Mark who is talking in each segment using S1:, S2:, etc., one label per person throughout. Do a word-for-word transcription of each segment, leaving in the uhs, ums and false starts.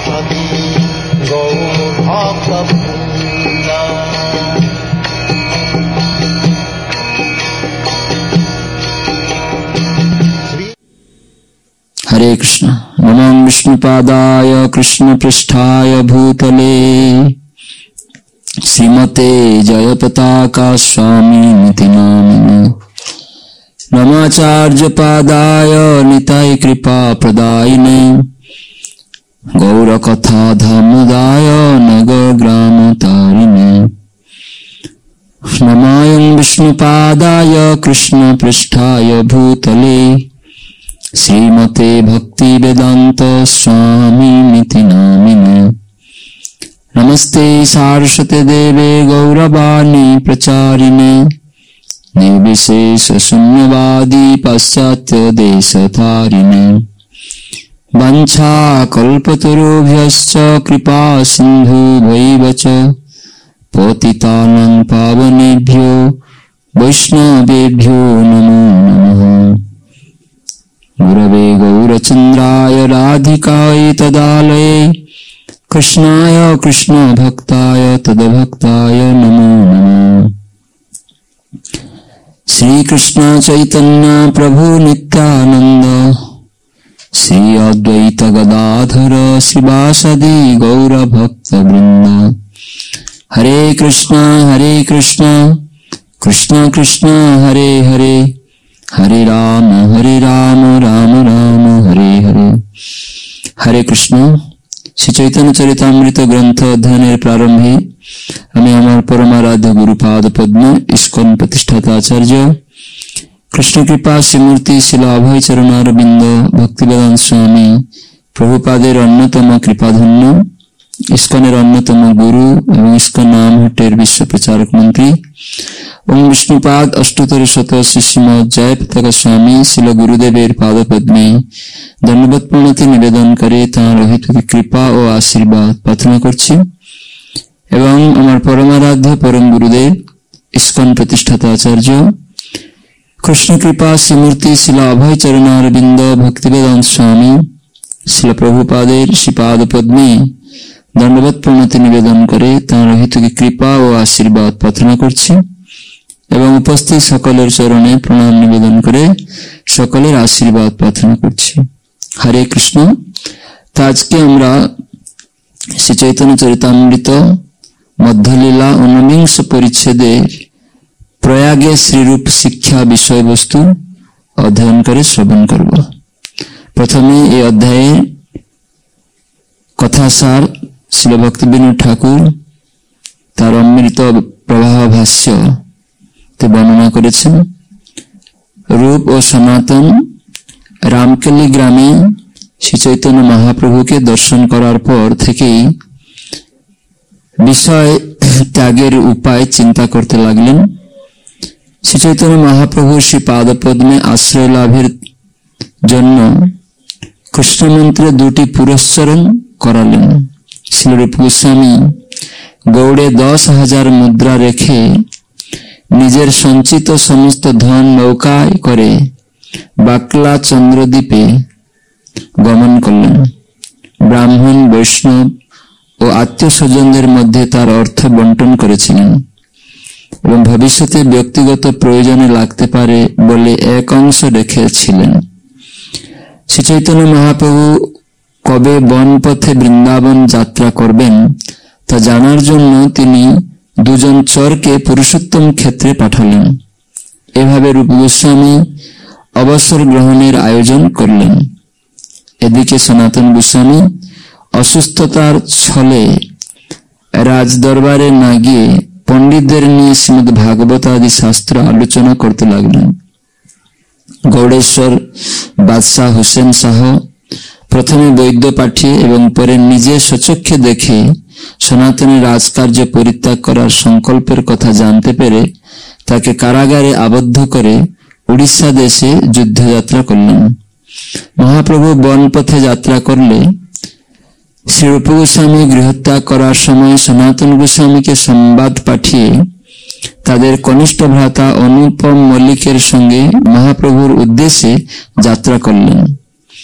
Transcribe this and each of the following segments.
S1: আমি গৌর ভক্ত বৃন্দ।
S2: हरे कृष्ण। नमो विष्णुपादाय कृष्णपृष्ठाय भूतले श्रीमते जयपताका स्वामिनिति नामिने। नमाचार्यपादाय निताय कृपा प्रदायिने गौरकथा धामदाय नगर ग्राम तारिणे। नमायं विष्णुपादाय कृष्णपृष्ठाय भूतले श्रीमते भक्ति वेदांत स्वामिनिति नामिने। नमस्ते सारस्वते देवे गौरवाणी प्रचारिणे निर्विशेष शून्यवादी पाश्चात्य देशधारिणे। वंशा कल्पतरुभ्यश्च कृपा सिन्धुभ्यैव च पतितानां पावनेभ्यो वैष्णवेभ्यो नमो नमः। गुरवे गौरचन्द्राय राधिकाय तदालये कृष्णाय कृष्ण भक्ताय तदभक्ताय नमो नमः। श्री कृष्ण चैतन्य प्रभु नित्यानंद श्री अद्वैत गदाधर श्रीवासदि गौर भक्त वृंद। हरे कृष्ण हरे कृष्ण कृष्ण कृष्ण हरे हरे हरे राम हरे राम राम राम हरे हरे। हरे कृष्ण। श्री चैतन्य चरितामृत ग्रंथ अध्ययन प्रारंभे আমি আমার পরমারাধ্য গুরুপাদ পদ্ম ইস্কন প্রতিষ্ঠাতা আচার্য কৃষ্ণ কৃপা শ্রীমূর্তি শিল অভয় চরণারবিন্দ ভক্তিবেদান্ত স্বামী প্রভুপাদের অন্যতম কৃপাধন্য ইস্কনের অন্যতম গুরু এবং ইস্কন নাম হটের বিশ্ব প্রচারক মন্ত্রী ওম বিষ্ণুপাদ অষ্টতর শত শ্রীমৎ জয় পতাকা স্বামী শিল গুরুদেবের পাদপদ্মে ধন্যবাদ প্রণতি নিবেদন করে তাঁর অহেতুক কৃপা ও আশীর্বাদ প্রার্থনা করছি এবং আমার পরমারাধ্য পরম গুরুদেব ইস্কন প্রতিষ্ঠাতা আচার্য কৃষ্ণ কৃপা শ্রীমূর্তি শিল অভয় চরণারবিন্দ ভক্তিবেদান্ত স্বামী শিল প্রভুপাদের শ্রীপাদ পদ্মে দণ্ডবত প্রণতি নিবেদন করে তাঁর অহেতুক কৃপা ও আশীর্বাদ প্রার্থনা করছি এবং উপস্থিত সকলের চরণে প্রণাম নিবেদন করে সকলের আশীর্বাদ প্রার্থনা করছি। হরে কৃষ্ণ। তা আজকে আমরা শ্রী চৈতন্য চরিতামৃত মধ্যলীলা ঊনবিংশ পরিচ্ছেদের প্রয়াগে শ্রীরূপ শিক্ষা বিষয়বস্তু অধ্যয়ন করে শ্রবণ করব। প্রথমে এই অধ্যায়ে কথাসার শ্রীল ভক্তিবিনোদ ঠাকুর তার অমৃত প্রবাহ ভাষ্য বর্ণনা করেছেন। রূপ ও সনাতন রামকেলি গ্রামে শ্রী চৈতন্য মহাপ্রভুকে দর্শন করার পর থেকেই বিষয় ত্যাগের উপায় চিন্তা করতে লাগলেন। শ্রী চৈতন্য মহাপ্রভুর শ্রী পাদপদ্মে আশ্রয় লাভের জন্য কৃষ্ণমন্ত্রে দুটি পুরস্চরণ করালেন। শ্রীরূপ গোস্বামী গৌড়ে দশ হাজার মুদ্রা রেখে নিজের সঞ্চিত সমস্ত ধন নৌকায় করে বাকলা চন্দ্রদ্বীপে গমন করলেন। ব্রাহ্মণ বৈষ্ণব ও আত্মীয় স্বজনদের মধ্যে তার অর্থ বন্টন করেছিলেন এবং ভবিষ্যতে ব্যক্তিগত প্রয়োজনে লাগতে পারে বলে এক অংশ রেখেছিলেন। শ্রী চৈতন্য মহাপ্রভু কবে বনপথে বৃন্দাবন যাত্রা করবেন তা জানার জন্য তিনি দুজন চরকে পুরুষোত্তম ক্ষেত্রে পাঠালেন। এভাবে রূপ গোস্বামী অবসর গ্রহণের আয়োজন করলেন। এদিকে সনাতন গোস্বামী অসুস্থতার ছলে রাজদরবারে না গিয়ে পণ্ডিতদের নিয়ে শ্রীমদ ভাগবত আদি শাস্ত্র আলোচনা করতে লাগলেন। গৌড়েশ্বর বাদশাহ হোসেন শাহ প্রথমে বৈদ্য পাঠিয়ে এবং পরে নিজে স্বচক্ষে দেখে সনাতনের রাজকার্য পরিত্যাগ করার সংকল্পের কথা জানতে পেরে তাকে কারাগারে আবদ্ধ করে উড়িষ্যা দেশে যুদ্ধযাত্রা করলেন। মহাপ্রভু বনপথে যাত্রা করলে শ্রীরূপ গোস্বামী গৃহত্যাগ করার সময় সনাতন গোস্বামীকে সংবাদ পাঠিয়ে তাদের কনিষ্ঠ ভ্রাতা অনুপম মল্লিকের সঙ্গে মহাপ্রভুর উদ্দেশ্যে যাত্রা করলেন।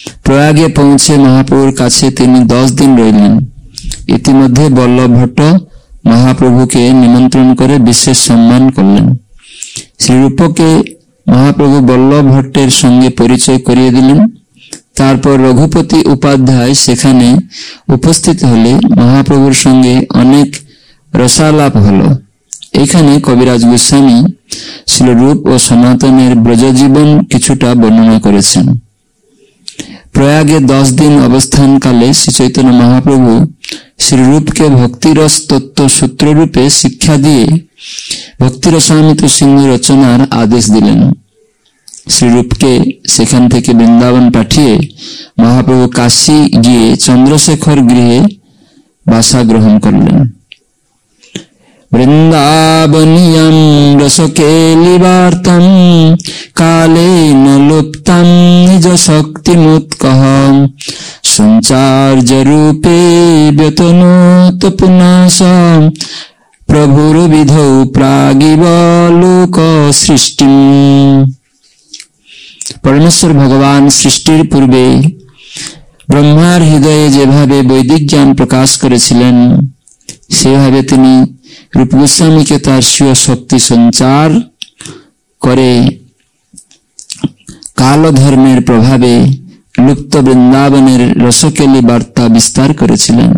S2: প্রয়াগে পৌঁছে মহাপ্রভুর কাছে তিনি দশ দিন রইলেন। ইতিমধ্যে বল্লভ ভট্ট মহাপ্রভুকে নিমন্ত্রণ করে বিশেষ সম্মান করলেন। শ্রীরূপকে মহাপ্রভু বল্লভ ভট্টের সঙ্গে পরিচয় করিয়ে দিলেন। তারপর রঘুপতি উপাধ্যায় সেখানে উপস্থিত হলে মহাপ্রভুর সঙ্গে অনেক রসালাপ হলো। এখানে কবিরাজ গোস্বামী শ্রীরূপ ও সনাতনের ব্রজজীবন কিছুটা বর্ণনা করেছেন। প্রয়াগে দশ দিন অবস্থানকালে শ্রী চৈতন্য মহাপ্রভু শ্রীরূপকে ভক্তিরস তত্ত্ব সূত্ররূপে শিক্ষা দিয়ে ভক্তিরসামৃত সিন্ধু রচনার আদেশ দিলেন। শ্রীরূপকে সেখান থেকে বৃন্দাবন পাঠিয়ে মহাপ্রভু কাশী গিয়ে চন্দ্রশেখর গৃহে বাসা গ্রহণ করলেন। বৃন্দাবনিয়ম রসকেলিবার্তম কালেন লুপ্তম নিজ শক্তিমুৎকঃ সঞ্চার্য রূপে ব্যতনোত পুনঃ প্রভুর বিধৌ প্রাগিব লোক সৃষ্টি। পরমেশ্বর ভগবান সৃষ্টির পূর্বে ব্রহ্মার হৃদয়ে যেভাবে বৈদিক জ্ঞান প্রকাশ করেছিলেন, সেভাবে তিনি রূপ গোস্বামীকে তার স্বীয় শক্তি সঞ্চার করে কাল ধর্মের প্রভাবে লুপ্ত বৃন্দাবনের রসকেলি বার্তা বিস্তার করেছিলেন।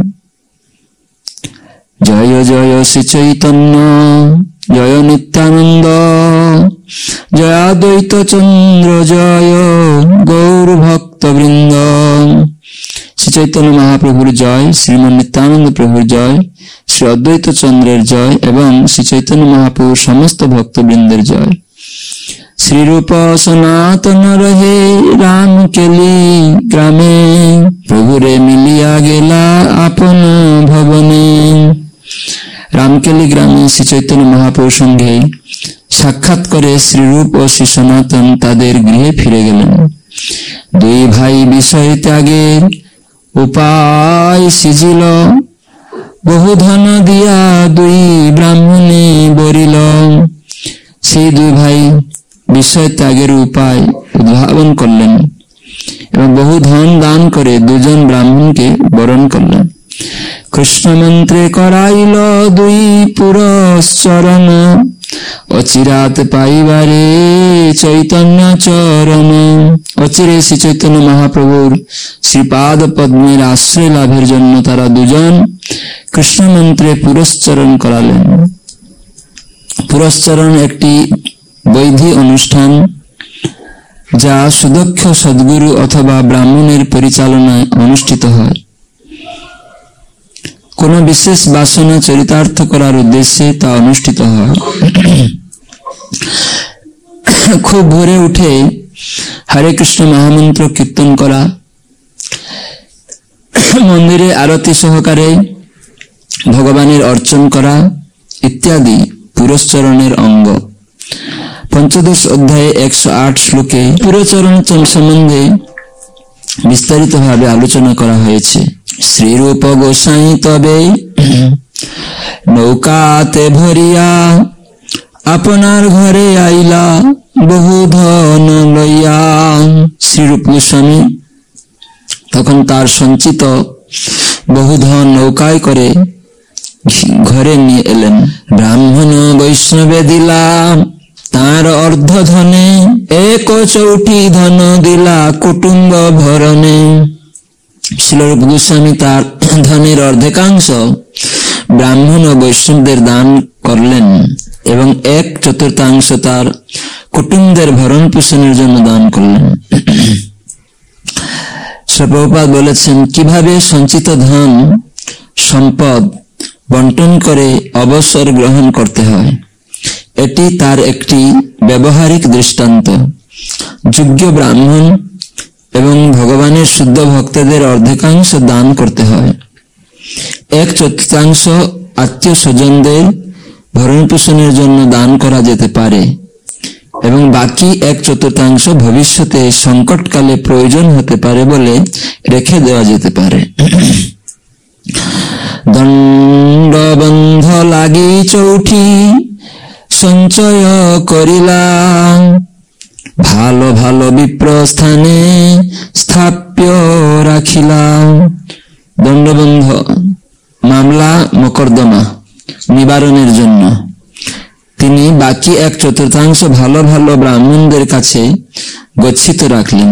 S2: জয় জয় শ্রী চৈতন্য জয় নিত্যানন্দ জয় অদ্বৈত চন্দ্র জয় গৌর ভক্ত বৃন্দ। শ্রী চৈতন্য মহাপ্রভুর জয়, শ্রীমন নিত্যানন্দ প্রভুর জয়, শ্রী অদ্বৈত চন্দ্রের জয় এবং শ্রী চৈতন্য মহাপ্রভুর সমস্ত ভক্তবৃন্দের জয়। শ্রীরূপ সনাতন রহে রাম কেলি গ্রামে প্রভুরে মিলিয়া গেলা আপন ভবনে। রামকেলি গ্রামে শ্রী চৈতন্য মহাপ্রভুর সঙ্গে সাক্ষাৎ করে শ্রীরূপ ও শ্রী সনাতন তাদের গৃহে ফিরে গেলেন। দুই ভাই বিষয় ত্যাগের উপায় সিজিল, বহু ধন দিয়া দুই ব্রাহ্মণে বরিল। সেই দুই ভাই বিষয় ত্যাগের উপায় উদ্ভাবন করলেন এবং বহু ধন দান করে দুজন ব্রাহ্মণকে বরণ করলেন। কৃষ্ণ মন্ত্রে করাইল দুই পুরশ্চরণ, অচিরাত পাইবারে চৈতন্য চরণ। অচিরে শ্রী চৈতন্য মহাপ্রভুর শ্রীপাদ পদ্মের আশ্রয় লাভের জন্য তারা দুজন কৃষ্ণ মন্ত্রে পুরশ্চরণ করালেন। পুরশ্চরণ একটি বৈধি অনুষ্ঠান যা সুদক্ষ সদ্গুরু অথবা ব্রাহ্মণের পরিচালনায় অনুষ্ঠিত হয়। কোন বিশেষ বাসনা চরিতার্থ করার উদ্দেশ্যে তা অনুষ্ঠিত হয়। খুব ভোরে উঠে হরে কৃষ্ণ মহামন্ত্র কীর্তন করা, মন্দিরে আরতি সহকারে ভগবানের অর্চন করা ইত্যাদি পুরশ্চরণের অঙ্গ। পঞ্চদশ অধ্যায়ে একশো আট শ্লোকে পুরচরণ সম্বন্ধে বিস্তারিত ভাবে আলোচনা করা হয়েছে। শ্রীরূপ গোসাই তবে নৌকাতে ভরিয়া আপনার ঘরে আইলা বহু ধন লইয়া। শ্রীরূপ গোস্বামী তখন তার সঞ্চিত বহু ধন নৌকায় করে ঘরে নিয়ে এলেন। ব্রাহ্মণ বৈষ্ণবে দিলা তার অর্ধ ধনে, এক চৌটি ধন দিলা কুটুম্ব ভরণে। শ্রীরূপ গোস্বামী তার ধনের অর্ধেকাংশ ব্রাহ্মণ ও বৈষ্ণবদের দান করলেন এবং এক চতুর্থাংশ তার কুটুম্বদের ভরণ পোষণের জন্য দান করলেন। শ্রী প্রভুপাদ বলেছেন কিভাবে সঞ্চিত ধন সম্পদ বন্টন করে অবসর গ্রহণ করতে হয়। এটি তার একটি ব্যবহারিক দৃষ্টান্ত। যোগ্য ব্রাহ্মণ এবং ভগবানের শুদ্ধ ভক্তদের অর্ধেকাংশ দান করতে হয়। এক চতুর্থাংশ আত্মীয় স্বজনদের ভরণ পোষণের জন্য দান করা যেতে পারে এবং বাকি এক চতুর্থাংশ ভবিষ্যতে সংকটকালে প্রয়োজন হতে পারে বলে রেখে দেওয়া যেতে পারে। দণ্ডবন্ধ লাগি চৌঠি সঞ্চয় করিলা, ভালো ভালো বিপ্রস্থানে স্থাপ্য রাখিলাম। দণ্ডবন্ধ মামলা মোকদ্দমা নিবারণের জন্য তিনি বাকি এক চতুর্থাংশ ভালো ভালো ব্রাহ্মণদের কাছে গচ্ছিত রাখলেন।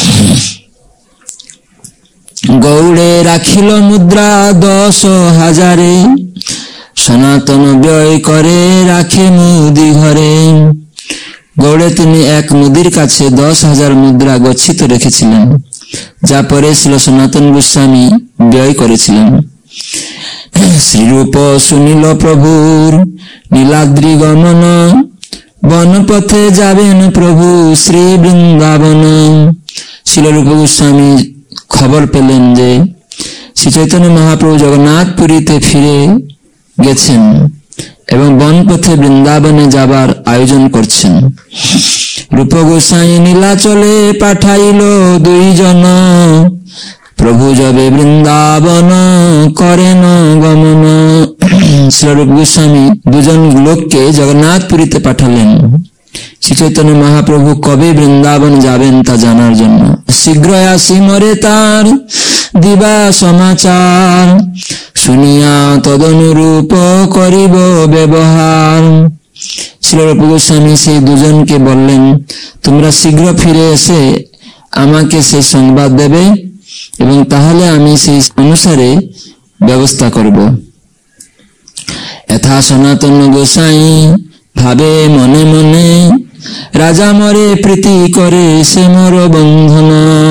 S2: গৌড়ে রাখিল মুদ্রা দশ হাজারে, সনাতন ব্যয় করে রাখে মুদি ঘরে। গৌড়ে তিনি এক মুদির কাছে দশ হাজার মুদ্রা গচ্ছিত রেখেছিলেন, যা পরে ছিল সনাতন গোস্বামী ব্যয় করেছিলেন। শ্রীরূপ শুনিল প্রভুর নীলাদ্রি গমন, বনপথে যাবেন প্রভু শ্রী বৃন্দাবন। শিলরূপ গোস্বামী খবর পেলেন যে শ্রী চৈতন্য মহাপ্রভু জগন্নাথ পুরীতে ফিরে গেছেন এবং বনপথে বৃন্দাবনে যাবার আয়োজন করছেন। রূপ গোসাই নীলাচলে পাঠাইল দুইজন, প্রভু যবে বৃন্দাবন করেন গমন। শ্রীরূপ গোস্বামী দুজন লোককে জগন্নাথ পুরীতে পাঠালেন শ্রী চৈতন্য মহাপ্রভু কবে বৃন্দাবন যাবেন তা জানার জন্য। শীঘ্র আসি মরে তার দিবা সমাচার, শুনিয়া তদনুরূপ করিব ব্যবহার। শ্রীরূপ গোস্বামী সেই দুজনকে বললেন, তোমরা শীঘ্র ফিরে এসে আমাকে সেই সংবাদ দেবে এবং তাহলে আমি সেই অনুসারে ব্যবস্থা করব। यथा सनातन गोसाई ভাবে মনে মনে, রাজা মরে প্রীতি করে সে মোর বন্ধন।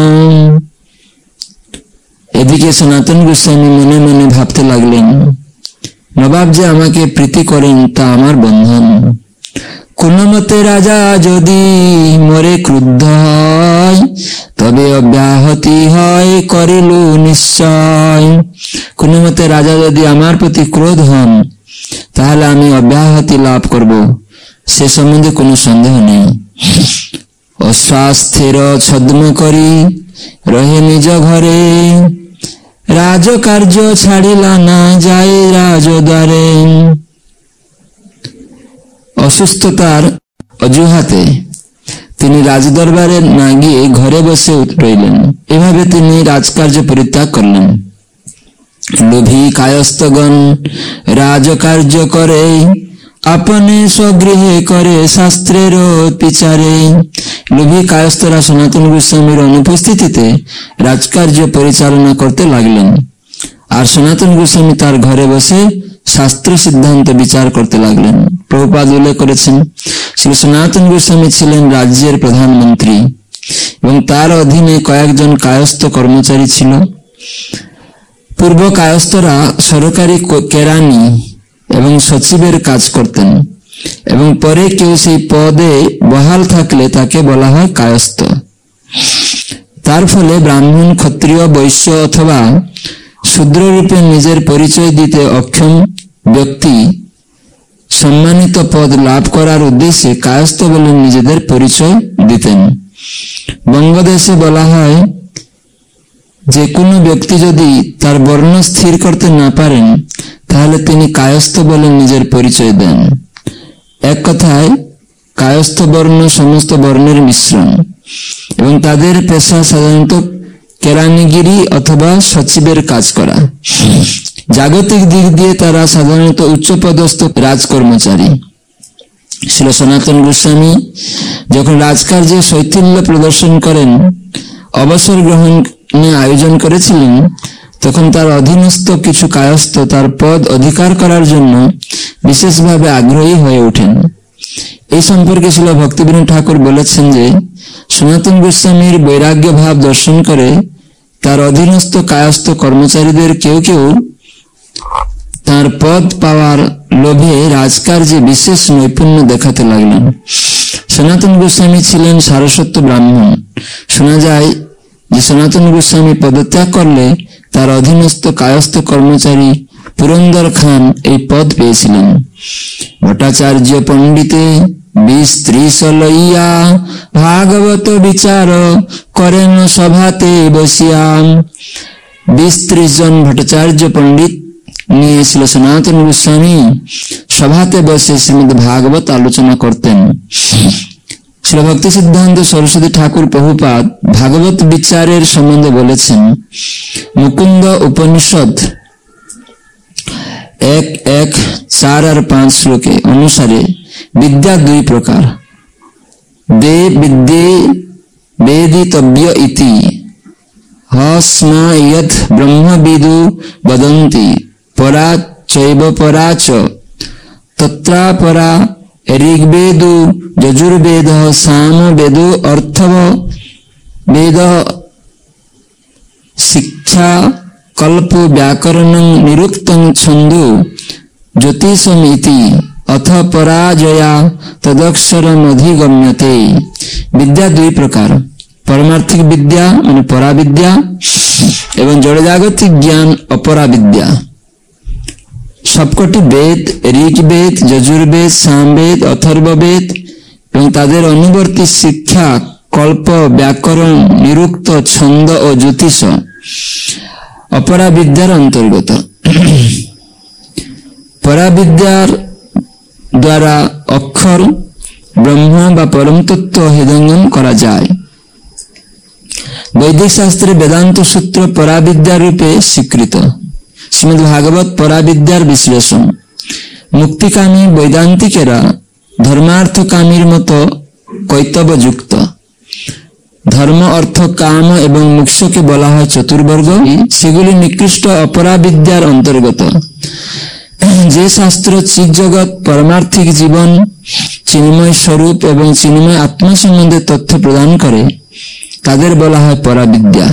S2: এদিকে সনাতন গোস্বামী মনে মনে ভাবতে লাগলেন, নবাব যে আমাকে প্রীতি করেন তা আমার বন্ধন। কোন মতে রাজা যদি মরে ক্রুদ্ধ হয়, তবে অব্যাহতি হয় করিল নিশ্চয়। কোন মতে রাজা যদি আমার প্রতি ক্রোধ হন, তাহলে আমি অব্যাহতি লাভ করব, সে সম্বন্ধে কোনো সন্দেহ নেই। অস্বাস্থ্যের ছদ্ম করি রহে নিজ ঘরে, রাজকার্য ছাড়িলা না যায় রাজদ্বারে। অসুস্থতার অজুহাতে তিনি রাজদরবারে না গিয়ে ঘরে বসে রইলেন। এভাবে তিনি রাজকার্য পরিত্যাগ করলেন। লোভী কায়স্থগণ রাজকার্য করে, আপনে স্বগৃহে করে শাস্ত্রের বিচারে। লোভী কায়স্থরা সনাতন গোস্বামীর অনুপস্থিতিতে রাজকার্য পরিচালনা করতে লাগলেন, আর সনাতন গোস্বামী তার ঘরে বসে শাস্ত্র সিদ্ধান্ত বিচার করতে লাগলেন। প্রভুপাদ উল্লেখ করেছেন, শ্রী সনাতন গোস্বামী ছিলেন রাজ্যের প্রধানমন্ত্রী এবং তার অধীনে কয়েকজন কায়স্থ কর্মচারী ছিল। পূর্ব কায়স্থরা সরকারি কেরানি এবং সচিবের কাজ করতেন এবং পরে কেউ সেই পদে বহাল থাকলে তাকে বলা হয় কায়স্থ। তার ফলে ব্রাহ্মণ, ক্ষত্রিয়, বৈশ্য অথবা শূদ্র রূপে নিজের পরিচয় দিতে অক্ষম ব্যক্তি সম্মানিত পদ লাভ করার উদ্দেশ্যে কায়স্থ বলে নিজেদের পরিচয় দিতেন। বঙ্গদেশে বলা হয়, যে কোনো ব্যক্তি যদি তার বর্ণ স্থির করতে না পারেন, তাহলে তিনি কায়স্থ বলে নিজের পরিচয় দেন। এক কথায় কায়স্থ বর্ণ সমস্ত বর্ণের মিশ্রণ এবং তাদের পেশা সাধারণত কেরানিগিরি অথবা সচিবের কাজ করা। জাগতিক দিক দিয়ে তারা সাধারণত উচ্চপদস্থ রাজকর্মচারী। শ্রী সনাতন গোস্বামী যখন রাজকার্যে শৈথিল্য প্রদর্শন করেন, অবসর গ্রহণ আয়োজন করেছিলেন, তখন তার অধীনস্থ কিছু কায়স্থ তার পদ অধিকার করার জন্য বিশেষভাবে আগ্রহী হয়ে ওঠেন। এই সম্পর্কে শ্রীল ভক্তিবিনোদ ঠাকুর বলেছেন যে, সনাতন গোস্বামীর বৈরাগ্য ভাব দর্শন করে তার অধীনস্থ কায়স্থ কর্মচারীদের কেউ কেউ তার পদ পাওয়ার লোভে রাজকার্যে বিশেষ নৈপুণ্য দেখাতে লাগলেন। সনাতন গোস্বামী ছিলেন সারস্বত ব্রাহ্মণ। শোনা যায় যে সনাতন গোস্বামী পদত্যাগ করলে তার অধীনস্থ কায়স্থ কর্মচারী পুরন্দর খান এই পদ পেয়েছিলেন। ভট্টাচার্য পণ্ডিতে বিশ ত্রিশ লইয়া ভাগবত বিচার করেন সভাতে বসিয়া। বিশ ত্রিশ জন ভট্টাচার্য পণ্ডিত নিয়েছিল সনাতন গোস্বামী সভাতে বসে শ্রীমদ ভাগবত আলোচনা করতেন। শ্রী ভক্তি সিদ্ধান্ত সরস্বতী ঠাকুর প্রভুপাদ ভাগবত বিচারের সম্বন্ধে বলেছেন, মুকুন্দ উপনিষদ এক এক চার আর পাঁচ শ্লোকে অনুসারে বিদ্যা দুই প্রকার। দে বিদ্যে বেদিতব্য ইতি হস্মা ইয়ৎ ব্রহ্মবিদু বদন্তি পরা চৈব পরা চ তত্রা পরা ঋগ্বেদো যজুর্বেদ সামবেদ অর্থব বেদ শিক্ষা কল্প ব্যাকরণ নিরুক্তং ছন্দো জ্যোতিষমিতি অথ পরাজয়া তদক্ষরমধিগম্যতে। বিদ্যা দুই প্রকার, পারমার্থিক বিদ্যা মানে পরাবিদ্যা এবং জড়জাগতিক জ্ঞান অপরাবিদ্যা। সবকটি বেদ, ঋগ্বেদ, যজুর্বেদ, সামবেদ, অথর্ববেদ এবং তাদের অনুবর্তী শিক্ষা, কল্প, ব্যাকরণ, নিরুক্ত, ছন্দ ও জ্যোতিষ অপরাবিদ্যার অন্তর্গত। পরাবিদ্যার দ্বারা অক্ষর, ব্রহ্ম বা পরম তত্ত্ব হৃদয়ঙ্গম করা যায়। বৈদিক শাস্ত্রে বেদান্ত সূত্র পরাবিদ্যা রূপে স্বীকৃত। শ্রীমদ ভাগবত পরাবিদ্যার বিশ্লেষণ। মুক্তিকামী বৈদান্তিকেরা ধর্মার্থকামীর মতো কৈতবযুক্ত। ধর্ম, অর্থ, কাম এবং মোক্ষকে বলা হয় চতুর্বর্গ। সেগুলি নিকৃষ্ট অপরাবিদ্যার অন্তর্গত। যে শাস্ত্র চিৎজগৎ, পারমার্থিক জীবন, চিন্ময় স্বরূপ এবং চিন্ময় আত্মা সম্বন্ধে তথ্য প্রদান করে তাদের বলা হয় পরাবিদ্যা।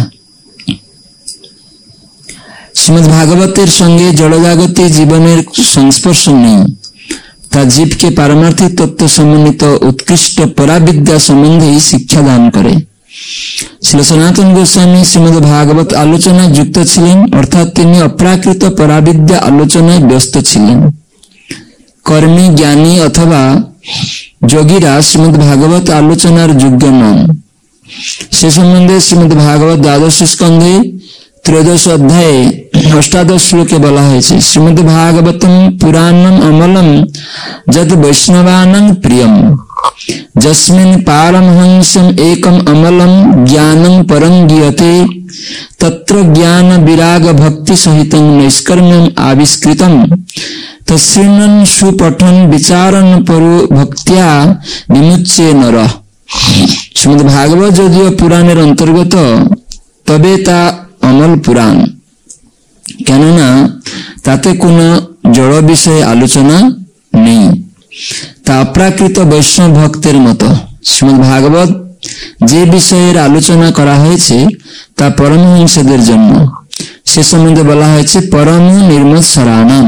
S2: শ্রীমদ ভাগবতের সঙ্গে জড়জাগতিক জীবনের সংস্পর্শ নেই, তা জীবকে পারমার্থিক তত্ত্ব সম্বন্ধিত উৎকৃষ্ট পরাবিদ্যা সম্বন্ধেই শিক্ষা দান করে। শ্রী সনাতন গোস্বামী শ্রীমদ ভাগবত আলোচনায় যুক্ত ছিলেন, অর্থাৎ তিনি অপ্রাকৃত পরাবিদ্যা আলোচনায় ব্যস্ত ছিলেন। কর্মী, জ্ঞানী অথবা যোগীরা শ্রীমদ ভাগবত আলোচনার যোগ্য নন। সে সম্বন্ধে শ্রীমদ ভাগবত দ্বাদশ স্কন্ধে ত্রয়োদশ অধ্যায়ে অষ্টাদশ শ্লোকে বলা হয়েছে, শ্রীমদ ভাগবতম পুরাণম অমলম যদ বৈষ্ণবানাং প্রিয়ম যস্মিন পারমহংসম একম অমলম জ্ঞানম পরং গীয়তে তত্র জ্ঞান বিরাগ ভক্তি সহিতং নৈষ্কর্ম্যম আবিষ্কৃতম তৎশৃণন সুপঠন বিচারণ পরো ভক্ত্যা বিমুচ্যে নরঃ। শ্রীমদ ভাগবত যদিও পুরাণের অন্তর্গত, তবে তা অমল পুরাণ, কেননা তাতে কোনো জড় বিষয়ে আলোচনা নেই। তা অপ্রাকৃত বৈষ্ণব ভক্তের মতো। শ্রীমদ ভাগবত যে বিষয়ের আলোচনা করা হয়েছে তা পরমহংসদের জন্য। সে সম্বন্ধে বলা হয়েছে পরম নির্মৎসরাণাম।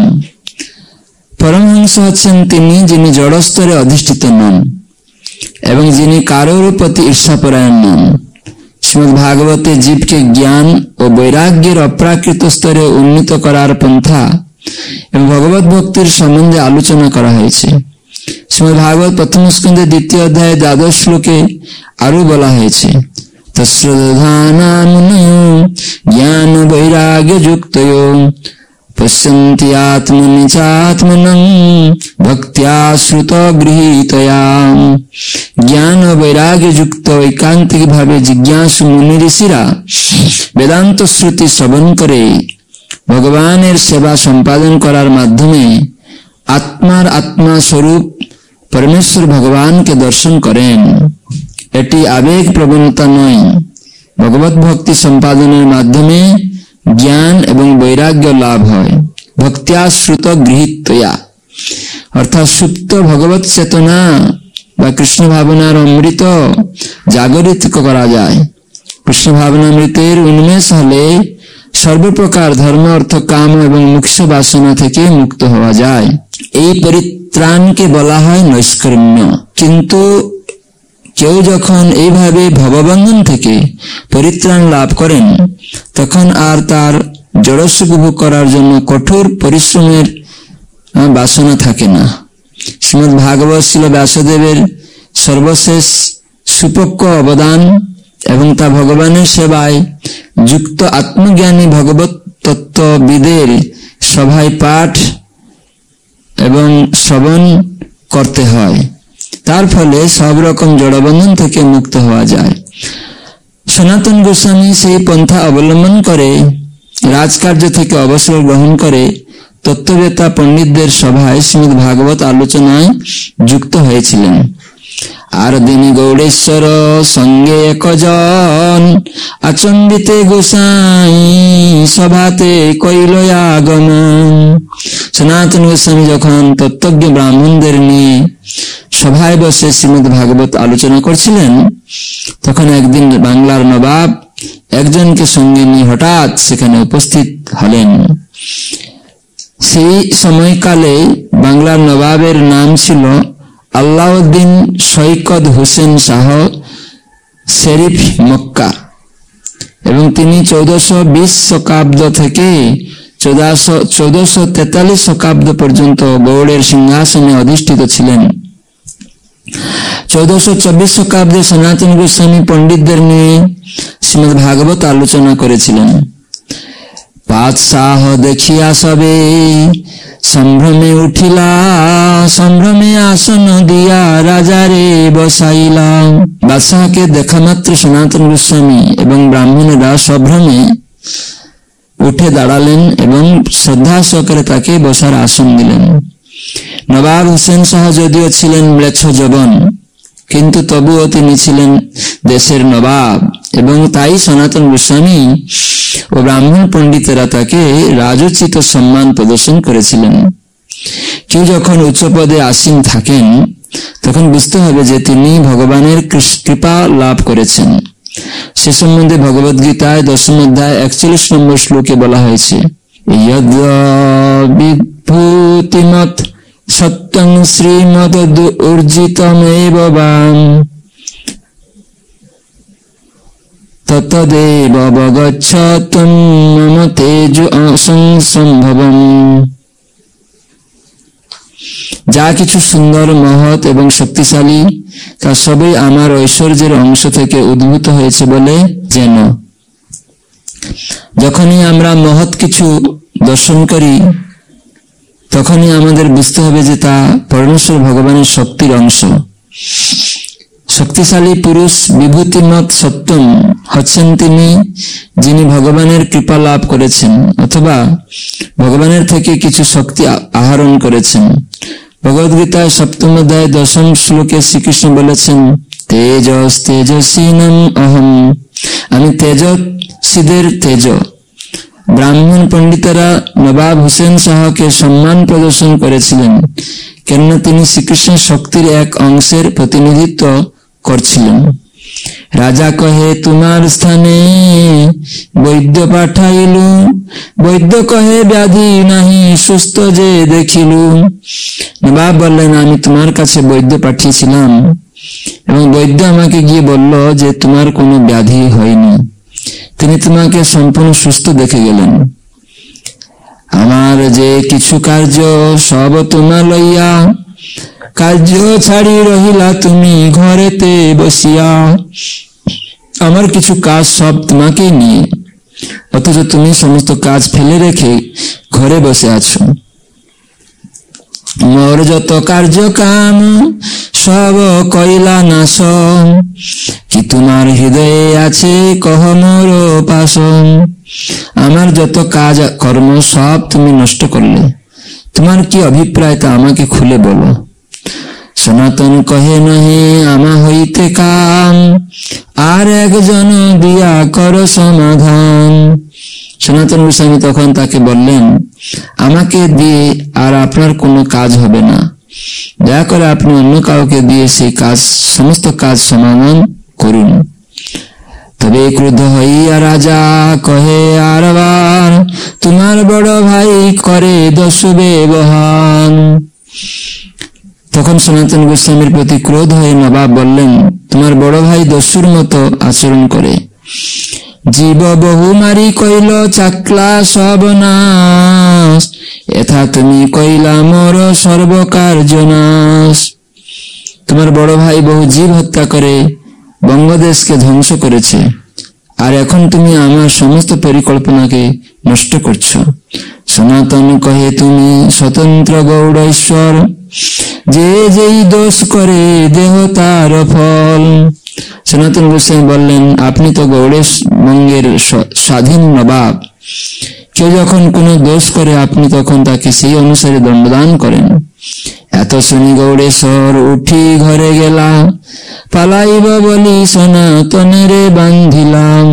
S2: পরমহংস হচ্ছেন তিনি যিনি জড়স্তরে অধিষ্ঠিত নন এবং যিনি কারোর প্রতি ঈর্ষাপরায়ণ নন। শ্রীমদ ভাগবতে জীবকে জ্ঞান ও বৈরাগ্যের অপ্রাকৃত স্তরে উন্নীত করার পন্থা এবং ভগবত ভক্তির সম্বন্ধে আলোচনা করা হয়েছে। শ্রীমদ ভাগবত প্রথম স্কন্ধে দ্বিতীয় অধ্যায়ে দ্বাদশ শ্লোকে আরো বলা হয়েছে, তস্রধানামুনয়ো জ্ঞান বৈরাগ্য যুক্তয়ো পশ্যন্তি আত্মনি চাত্মনং ভক্ত্যা শ্রুত গৃহীতয়া। জ্ঞান ও বৈরাগ্য যুক্ত ঐকান্তিক ভাবে জিজ্ঞাসু মুনি ঋষিরা বেদান্ত শ্রুতি শ্রবণ করে ভগবানের সেবা সম্পাদন করার মাধ্যমে আত্মার আত্মা স্বরূপ পরমেশ্বর ভগবানকে দর্শন করেন। এটি আবেগ প্রবণতা নয়। ভগবত ভক্তি সম্পাদনের মাধ্যমে জ্ঞান এবং বৈরাগ্য লাভ হয়। ভক্ত্যাশ্রুত গৃহীতয়া অর্থাৎ সুপ্ত ভগবত চেতনা বা কৃষ্ণ ভাবনার অমৃত জাগরিত করা যায়। কৃষ্ণ ভাবনামৃতের উন্মেষ হলে সর্বপ্রকার ধর্ম, অর্থ, কাম এবং মোক্ষ বাসনা থেকে মুক্ত হওয়া যায়। এই পরিত্রাণকে বলা হয় নৈষ্কর্ম্য। কিন্তু কেউ যখন এইভাবে ভববন্ধন থেকে পরিত্রাণ লাভ করেন, তখন আর তার জড়সুখ ভোগ করার জন্য কঠোর পরিশ্রমের বাসনা থাকে না। শ্রীমদ ভাগবত ছিল ব্যাসদেবের সর্বশেষ সুপক্ষ অবদান এবং তা ভগবানের সেবায় যুক্ত আত্মজ্ঞানী ভগবত তত্ত্ববিদের সভায় পাঠ এবং শ্রবণ করতে হয়। তার ফলে সব রকম জড়বন্ধন থেকে মুক্ত হওয়া যায়। সনাতন গোস্বামী সেই পন্থা অবলম্বন করে রাজকার্য থেকে অবসর গ্রহণ করে তত্ত্ববেত্তা পণ্ডিতদের সভায় শ্রীমদ ভাগবত আলোচনায় যুক্ত হয়েছিলেন। আর দিনী গৌড়েশ্বর সঙ্গে একজন আচম্বিতে গোসাই সভাতে কইল আগমন। সনাতন গোস্বামী যখন তত্ত্বজ্ঞ ব্রাহ্মণদের নিয়ে সভায় বসে শ্রীমদ ভাগবত আলোচনা করছিলেন, তখন একদিন বাংলার নবাব একজনকে সঙ্গে নিয়ে হঠাৎ সেখানে উপস্থিত হলেন। সেই সময়কালে বাংলার নবাবের নাম ছিল আল্লাউদ্দিন সৈকত হোসেন শাহ শরীফ মক্কা, এবং তিনি চৌদশো বিশ শতাব্দ থেকে চৌদশো চৌদশো তেতাল্লিশ শতাব্দ পর্যন্ত গৌড়ের সিংহাসনে অধিষ্ঠিত ছিলেন। চৌদশো চব্বিশ শতাব্দে সনাতন গোস্বামী পণ্ডিতদের নিয়ে শ্রীমদ ভাগবত আলোচনা করেছিলেন। বাদশাহ দেখিয়া সবে সম্ভ্রমে উঠিলা, সম্ভ্রমে আসন দিয়া রাজারে বসাইলা। বাদশাহকে দেখা মাত্র সনাতন গোস্বামী এবং ব্রাহ্মণেরা সম্ভ্রমে উঠে দাঁড়ালেন এবং শ্রদ্ধা সহকারে তাকে বসার আসন দিলেন। নবাব হোসেন শাহ যদিও ছিলেন ম্লেচ্ছ যবন, কিন্তু তবুও তিনি ছিলেন দেশের নবাব, এবং তাই সনাতন গোস্বামী ও ব্রাহ্মণ পণ্ডিতেরা তাকে রাজোচিত সম্মান প্রদর্শন করেছিলেন। কেউ যখন উচ্চ পদে আসীন থাকেন তখন বুঝতে হবে যে তিনি ভগবানের কৃপা লাভ করেছেন। সে সম্বন্ধে ভগবদ গীতায় দশম অধ্যায় একচল্লিশ নম্বর শ্লোকে বলা হয়েছে, বিভূতিমত সত্যং শ্রীমদ উর্জিতমেব বাম ততদেব অবগচ্ছতম মম তেজ অসংসম্ভবম। যা কিছু সুন্দর, মহৎ এবং শক্তিশালী তা সবই আমার ঐশ্বর্যের অংশ থেকে উদ্ভূত হয়েছে বলে যেন। যখনই আমরা মহৎ কিছু দর্শন করি তখনই আমাদের বুঝতে হবে যে তা পরমেশ্বর ভগবানের শক্তির অংশ। শক্তিশালী পুরুষ বিভূতিমত সত্যম হচ্ছেন তিনি যিনি ভগবানের কৃপা লাভ করেছেন অথবা ভগবানের থেকে কিছু শক্তি আহরণ করেছেন। ভগবদ্গীতায় সপ্তম অধ্যায় দশম শ্লোকে শ্রীকৃষ্ণ বলেছেন, তেজস তেজস্বিনম অহম, আমি তেজস্বীদের তেজ। ব্রাহ্মণ পণ্ডিতেরা নবাব হোসেন শাহকে সম্মান প্রদর্শন করেছিলেন, কেননা তিনি শ্রীকৃষ্ণের শক্তির এক অংশের প্রতিনিধিত্ব করছিলেন। রাজা কহে তোমার স্থানে বৈদ্য পাঠাইলু, বৈদ্য কহে ব্যাধি নাহি সুস্থ যে দেখিলু। নবাব বললেন, আমি তোমার কাছে বৈদ্য পাঠিয়েছিলাম এবং বৈদ্য আমাকে গিয়ে বলল যে তোমার কোনো ব্যাধি হয়নি, তিনি তোমাকে সম্পূর্ণ সুস্থ দেখে গেলেন। আমার যে কিছু কার্য সব তোমা লইয়া, কার্য ছাড়ি রহিলা তুমি ঘরেতে বসিয়া। আমার কিছু কাজ সব তোমাকে নিয়ে, অথচ তুমি সমস্ত কাজ ফেলে রেখে ঘরে বসে আছো। মোর যত কার্য কাম সব কইলা নাশ, কি তোমার হৃদয়ে আছে কহ মোর পাশ। আমার যত কাজ কর্ম সব তুমি নষ্ট করলে, তোমার কি অভিপ্রায় তা আমাকে খুলে বলো। সনাতন কহে নহে আমা হইতে কাম, আর একজন দিয়া কর সমাধান। সনাতন গোস্বামী তখন তাকে বললেন, আমাকে দিয়ে আর আপনার কোনো কাজ হবে না, দয়া করে আপনি অন্য কাউকে দিয়ে সেই কাজ সমস্ত কাজ সমাধান করুন। তবে ক্রুদ্ধ হইয়া রাজা কহে আরবার, তোমার বড় ভাই করে দস্যু ব্যবহার। তখন সনাতন গোস্বামীর প্রতি ক্রোধ হয়ে নবাব বললেন, তোমার বড় ভাই দস্যুর মতো আচরণ করে। জীব বহু মারি কইল চাকলা সব নাশ, এথা তুমি কইলা মোর সর্বকার্য নাশ। তোমার বড় ভাই বহু জীব হত্যা করে বঙ্গদেশকে ধ্বংস করেছে, আর এখন তুমি আমার সমস্ত পরিকল্পনাকে নষ্ট করছো। সনাতন কহে তুমি স্বতন্ত্র গৌড় ঈশ্বর, যে যেই দোষ করে দেহ তার ফল। সনাতন গোস্বামী বললেন, আপনি তো গৌড়েশ বঙ্গের স্বাধীন নবাব, কেউ যখন কোনো দোষ করে আপনি তখন তাকে সেই অনুসারে দণ্ডদান করেন। এত শুনি গৌড়েশ্বর উঠি ঘরে গেলা, পালাইব বলি সনাতনেরে বান্ধিলাম।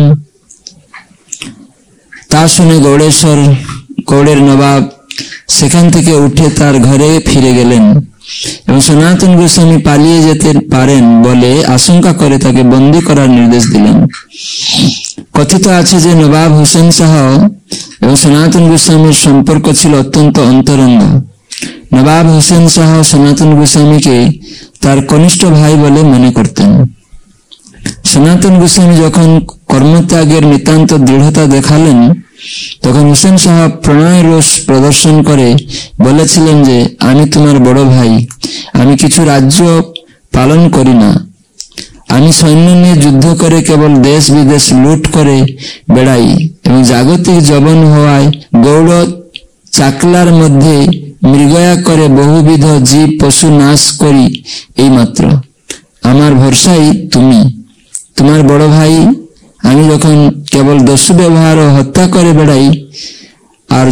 S2: তা শুনে গৌড়েশ্বর, গৌড়ের নবাব সেখান থেকে উঠে তার ঘরে ফিরে গেলেন এবং সনাতন গোস্বামী পালিয়ে যেতে পারেন বলে আশঙ্কা করে তাকে বন্দী করার নির্দেশ দিলেন। কথিত আছে যে নবাব হোসেন শাহ এবং সনাতন গোস্বামীর সম্পর্ক ছিল অত্যন্ত অন্তরঙ্গ। নবাব হোসেন শাহ সনাতন গোস্বামীকে তার কনিষ্ঠ ভাই বলে মনে করতেন। সনাতন গোস্বামী যখন কর্মত্যাগের নিতান্ত দৃঢ়তা দেখালেন, তখন হোসেন শাহ প্রণয় রোষ প্রদর্শন করে বলেছিলেন যে, আমি তোমার বড় ভাই, আমি কিছু রাজ্য পালন করি না, আমি সৈন্য নিয়ে যুদ্ধ করে কেবল দেশ বিদেশ লুট করে বেড়াই এবং জাগতিক জবন হওয়ায় গৌড় চাকলার মধ্যে মৃগয়া করে বহুবিধ জীব পশু নাশ করি, এই মাত্র। আমার ভরসাই তুমি, তোমার বড় ভাই আমি যখন কেবল দস্যু ব্যবহার ও হত্যা করে বেড়াই, আর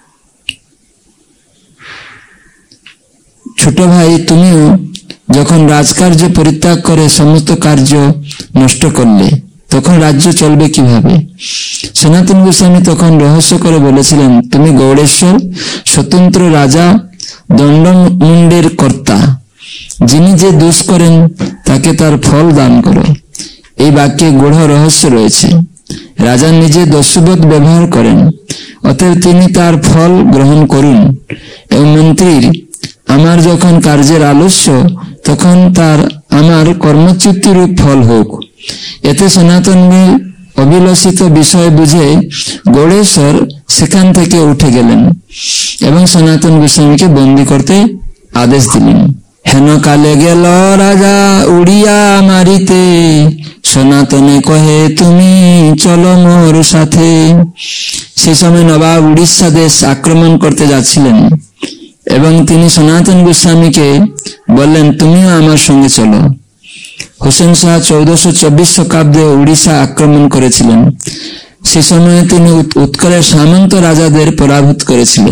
S2: ছোট ভাই তুমিও যখন রাজকার্য পরিত্যাগ করে সমস্ত কার্য নষ্ট করলে, তখন রাজ্য চলবে কিভাবে? সনাতন গোস্বামী তখন রহস্য করে বলেছিলেন, তুমি গৌড়েশ্বর স্বতন্ত্র রাজা, দণ্ডমুণ্ডের কর্তা, যিনি যে দোষ করেন তাকে তার ফল দান করো। এই বাক্যে গূঢ় রহস্য রয়েছে। রাজা নিজে দস্যুবৎ ব্যবহার করেন, অতএব তিনি তার ফল গ্রহণ করুন, এবং মন্ত্রীর আমার যখন কার্যের আলস্য তখন তার আমার কর্মচ্যুতিরূপ ফল হোক। এতে সনাতনের অভিলষিত বিষয় বুঝে গৌড়েশ্বর সেখান থেকে উঠে গেলেন এবং সনাতন গোস্বামীকে বন্দী করতে আদেশ দিলেন। হেন কালে গেল রাজা উড়িয়া মারিতে, সনাতনে কহে তুমি চলো মোর সাথে। সে সময় নবাব উড়িষ্যা দেশ আক্রমণ করতে যাচ্ছিলেন এবং তিনি সনাতন গোস্বামীকে বললেন, তুমিও আমার সঙ্গে চলো। হোসেন শাহ চৌদ্দশো চব্বিশ শতাব্দে উড়িষ্যা আক্রমণ করেছিলেন। সে সময়ে তিনি উৎকলের সামন্ত রাজাদের পরাভূত করেছিলেন।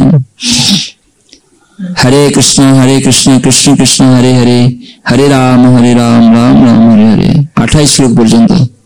S2: হরে কৃষ্ণ হরে কৃষ্ণ কৃষ্ণ কৃষ্ণ হরে হরে, হরে রাম হরে রাম রাম রাম হরে হরে। আঠাইশ শ্লোক পর্যন্ত।